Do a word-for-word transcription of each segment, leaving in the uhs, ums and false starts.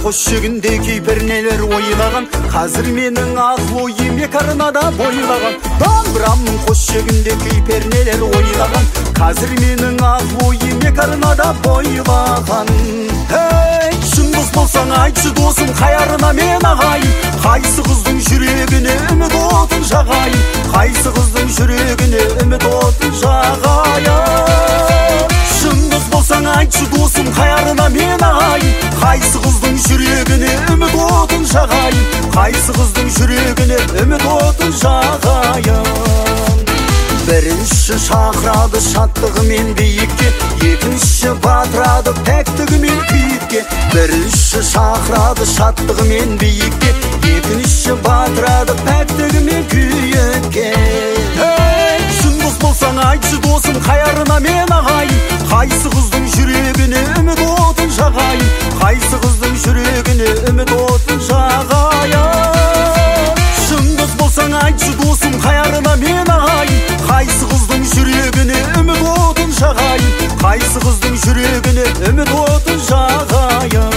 қос жігінде кейбір нелер ойлаған, қазір менің ақыл ойым екі арнада бойлаған. Домбырамның қос жігінде кейбір нелер ойлаған, қазір менің ақыл ойым екі арнада бойлаған. Ей, шын дос болсаң айтшы досым, қайарына мен ағайын, қайсы қыздың жүрегіне үміт отын жағайын, қайсы қыздың жүрегіне үміт отын жағайын. Шын дос болсаң айтшы досым, қайарына мен ағайын, қайсы қыздың жүрегіне үміт отын жағайын, қайсы қыздың жүрегіне үміт отын жағайын. Бірінші шақырады шаттығымен биікке, екінші батырады пәктігімен күйікке. Бірінші шақырады шаттығымен биікке, екінші батырады пәктігімен күйікке. Ей, шын дос болсаң айтшы досым, қайарына мен ағайын, қайсы қыздың жүрегіне үміт отын жағайын, қайсы қыздың жүрегіне үміт отын жағайын. Шын дос болсаң айтшы досым, қайарына мен ағайын, қайсы қыздың жүрегіне үміт отын жағайын, қайсы қыздың жүрегіне үміт отын жағайын.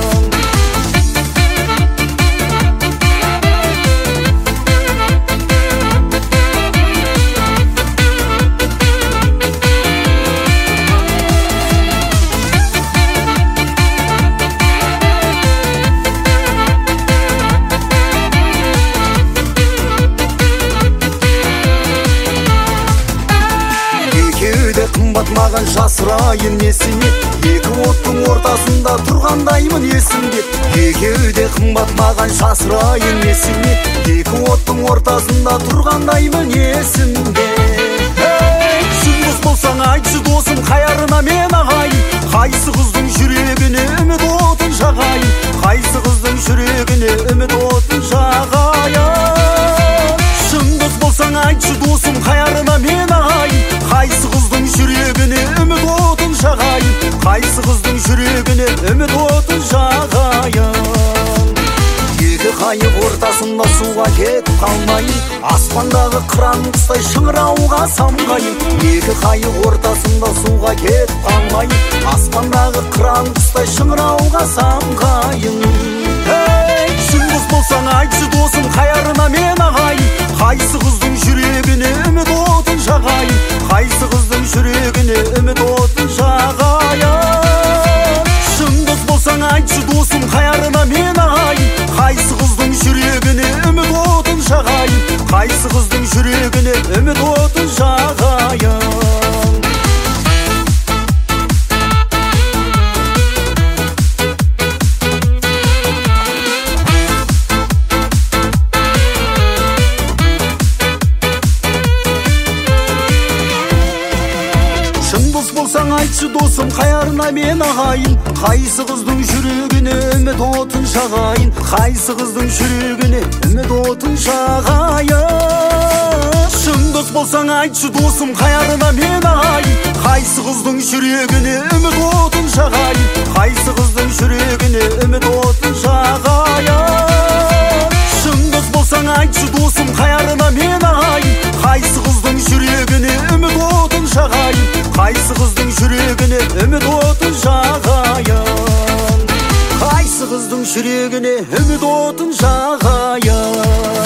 Қымбат маған жасырайын несіне, екі оттың ортасында тұрғандаймын есімде. Екеуі де қымбат маған жасырайын несіне, екі оттың ортасында тұрғандаймын есімде. Ей, шын дос болсаң айтшы досым, қайарына мен ағайын, қайсы қыздың жүрегіне үміт отын жағайын, қайсы қыздың жүрегіне үміт отын жағайын. Шын дос болсаң айтшы досым, қайарына мен ағайын, қайсы қыздың жүрегіне үміт отын жағайын, қайсы қыздың жүрегіне үміт отын жағайын. Екі қайық ортасында суға кетіп қалмайын, аспандағы қыран құстай шыңырауға самғайын. Екі қайық ортасында суға кетіп қалмайын, аспандағы қыран құстай шыңырауға самғайын. Ей, шын дос болсаң айтшы досым, қайарына мен ағайын, қайсы қыздың жүрегіне үміт отын жағайын, қайсы қыздың жүрегіне үміт отын жағайын. Шын дос болсаң айтшы досым, қайарына мен ағайын, қайсы қыздың жүрегіне үміт отын жағайын, қайсы қыздың жүрегіне үміт отын жағайын. Болсаң айтшы досым, қайарына мен ағайын, қайсы қыздың жүрегіне үміт отын жағайын, қайсы қыздың жүрегіне үміт отын жағайын. Шын дос болсаң айтшы досым, қайарына мен ағайын, қайсы қыздың жүрегіне үміт отын жағайын, қайсы қыздың жүрегіне үміт отын жағайын. Шын дос болсаң айтшы досым, қайарына мен ағайын, қайсы қыздың жүрегіне үміт отын жағайын, қайсы қыздың жүрегіне үміт отын жағайын, қайсы қыздың жүрегіне үміт отын жағайын.